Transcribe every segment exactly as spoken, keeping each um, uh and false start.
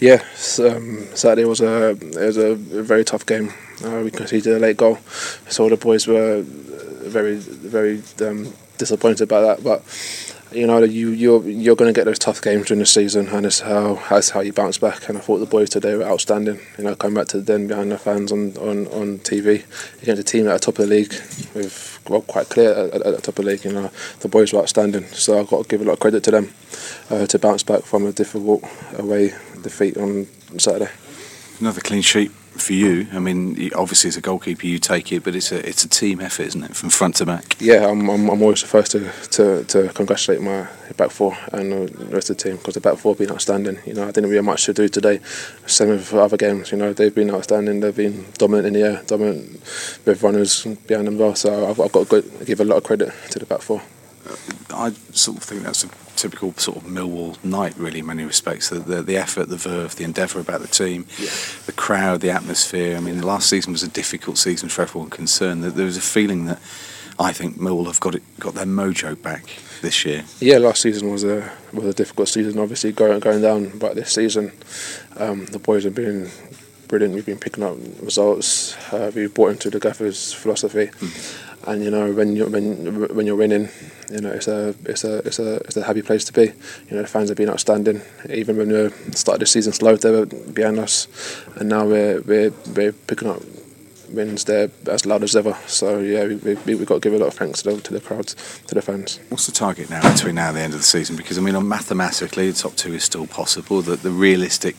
Yeah, um, Saturday was a it was a very tough game. Uh, we conceded a late goal, so the boys were very very um, disappointed about that. But you know, you you're you're going to get those tough games during the season, and it's how that's how you bounce back. And I thought the boys today were outstanding. You know, coming back to the den behind the fans on, on, on T V against a team at the top of the league, with well, quite clear at, at the top of the league. You know, the boys were outstanding. So I've got to give a lot of credit to them uh, to bounce back from a difficult away defeat on Saturday. Another clean sheet for you. I mean, obviously as a goalkeeper you take it, but it's a it's a team effort, isn't it, from front to back? Yeah, I'm I'm, I'm always the first to, to, to congratulate my back four and the rest of the team, because the back four have been outstanding. You know, I didn't really have much to do today. Same with other games. You know, they've been outstanding. They've been dominant in the air, dominant with runners behind them well. So I've, I've got to give a lot of credit to the back four. I sort of think that's a typical sort of Millwall night, really, in many respects. The the, the effort, the verve, the endeavour about the team, yeah. The crowd, the atmosphere. I mean, the last season was a difficult season for everyone concerned. There was a feeling that I think Millwall have got it, got their mojo back this year. Yeah, last season was a was a difficult season, obviously going going down. But this season, um, the boys have been brilliant. We've been picking up results. Uh, we've bought into the Gaffer's philosophy. Mm. And you know, when you when when you're winning, you know, it's a it's a it's a it's a happy place to be. You know, the fans have been outstanding. Even when we started the season slow, they were behind us, and now we're we're we're picking up wins there as loud as ever. So yeah, we we we've got to give a lot of thanks to the, to the crowds, to the fans. What's the target now between now and the end of the season? Because I mean, mathematically, the top two is still possible. That the realistic.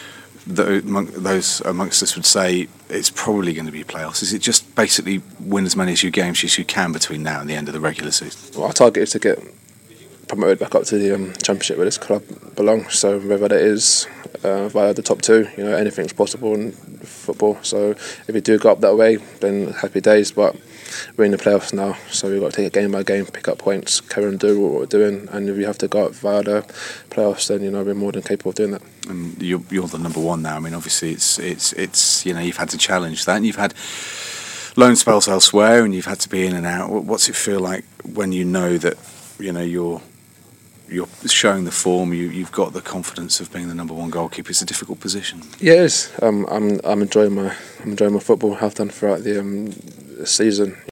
Those amongst us would say it's probably going to be playoffs. Is it just basically win as many as you games as you can between now and the end of the regular season? Well, our target is to get promoted back up to the um, championship where this club belongs. So whether that is uh, via the top two, you know, anything's possible in football. So if we do go up that way, then happy days. But we're in the playoffs now, so we've got to take it game by game, pick up points, carry on do what we're doing. And if we have to go up via the playoffs, then you know we're more than capable of doing that. And you're, you're the number one now. I mean, obviously, it's it's it's you know you've had to challenge that, and you've had loan spells elsewhere, and you've had to be in and out. What's it feel like when you know that you know you're you're showing the form, you you've got the confidence of being the number one goalkeeper? It's a difficult position. Yeah, it is. Um, I'm I'm enjoying my I'm enjoying my football. Have done throughout the um, season.